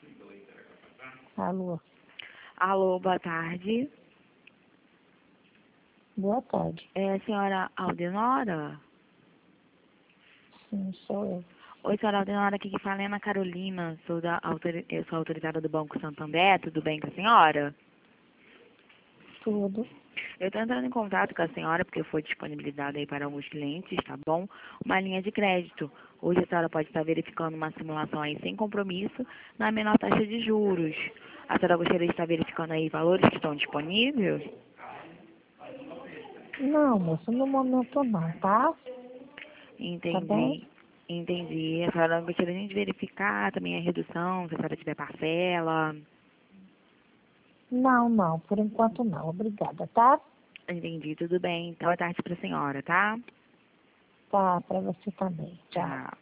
Alô, Alô, boa tarde. boa tarde. É a senhora Aldenora? Sim, sou eu. Oi, senhora Aldenora, aqui que fala é Ana Carolina. Eu sou autorizada do Banco Santander, tudo bem com a senhora? Tudo. Eu estou entrando em contato com a senhora porque foi disponibilizada aí para alguns clientes, tá bom? Uma linha de crédito. Hoje a senhora pode estar verificando uma simulação aí sem compromisso na menor taxa de juros. A senhora gostaria de estar verificando aí valores que estão disponíveis? Não, moço, no momento não, tá? Tá bem? Entendi. Entendi. A senhora gostaria de verificar também a redução, se a senhora tiver parcela. Não, por enquanto não. Obrigada, tá? Entendi, tudo bem. Então, boa tarde para a senhora, tá? Tá, pra você também. Tchau. Tchau.